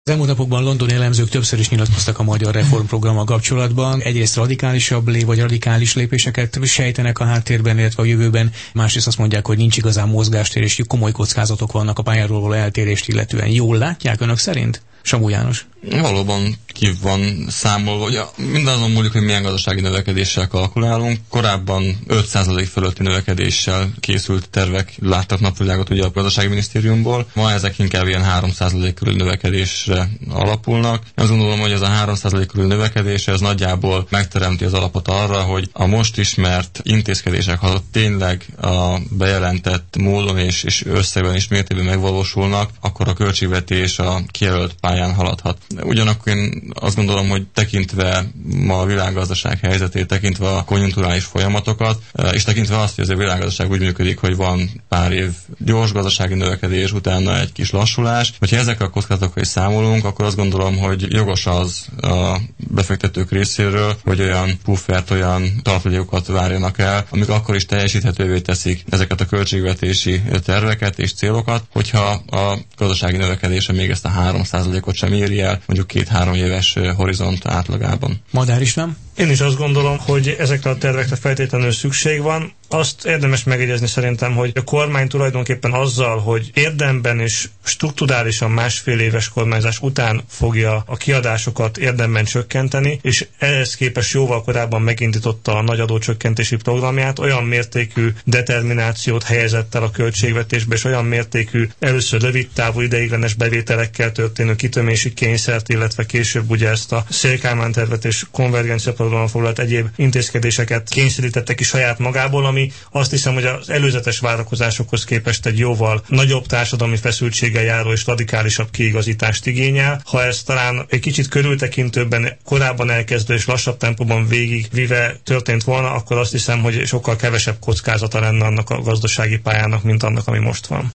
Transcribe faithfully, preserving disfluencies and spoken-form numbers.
Az elmúlt napokban londoni elemzők többször is nyilatkoztak a magyar reformprogrammal kapcsolatban. Egyrészt radikálisabb lé, vagy radikális lépéseket sejtenek a háttérben, illetve a jövőben. Másrészt azt mondják, hogy nincs igazán mozgástér, és komoly kockázatok vannak a pályáról való eltérést illetően. Jól látják önök szerint? Samó János. Valóban ki van számolva, hogy mindazon múlik, hogy milyen gazdasági növekedéssel kalkulálunk. Korábban öt százalék fölötti növekedéssel készült tervek láttak napvilágot ugye a gazdasági minisztériumból. Ma ezek inkább ilyen három százalék körül növekedésre alapulnak. Azt gondolom, hogy ez a három százalék körül növekedés, ez nagyjából megteremti az alapot arra, hogy a most ismert intézkedések, ha tényleg a bejelentett módon és, és összegben is mértékben megvalósulnak, akkor a költségvetés a kijelölt pályán haladhat. Ugyanakkor én azt gondolom, hogy tekintve ma a világgazdaság helyzetét, tekintve a konjunkturális folyamatokat, és tekintve azt, hogy ez a világgazdaság úgy működik, hogy van pár év gyors gazdasági növekedés, utána egy kis lassulás. Hogyha ezekkel a kockázatokkal is számolunk, akkor azt gondolom, hogy jogos az a befektetők részéről, hogy olyan puffert, olyan tartalékokat várjanak el, amik akkor is teljesíthetővé teszik ezeket a költségvetési terveket és célokat, hogyha a gazdasági növekedése még ezt a három százalékot sem éri el, mondjuk két-három éves horizont átlagában. Madár István? Én is azt gondolom, hogy ezekre a tervekre feltétlenül szükség van. Azt érdemes megjegyezni szerintem, hogy a kormány tulajdonképpen azzal, hogy érdemben és strukturálisan másfél éves kormányzás után fogja a kiadásokat érdemben csökkenteni, és ehhez képest jóval korábban megindította a nagy adócsökkentési programját, olyan mértékű determinációt helyezett el a költségvetésbe, és olyan mértékű először rövid távú ideiglenes bevételekkel történő kitömési kényszert, illetve később ugye ezt a Szél-Kálmán tervet és konvergencia programon foglalt egyéb intézkedéseket kényszerítette ki saját magából, ami azt hiszem, hogy az előzetes várakozásokhoz képest egy jóval nagyobb társadalmi feszültséggel járó és radikálisabb kiigazítást igényel. Ha ez talán egy kicsit körültekintőbben, korábban elkezdő és lassabb tempóban végigvive történt volna, akkor azt hiszem, hogy sokkal kevesebb kockázata lenne annak a gazdasági pályának, mint annak, ami most van.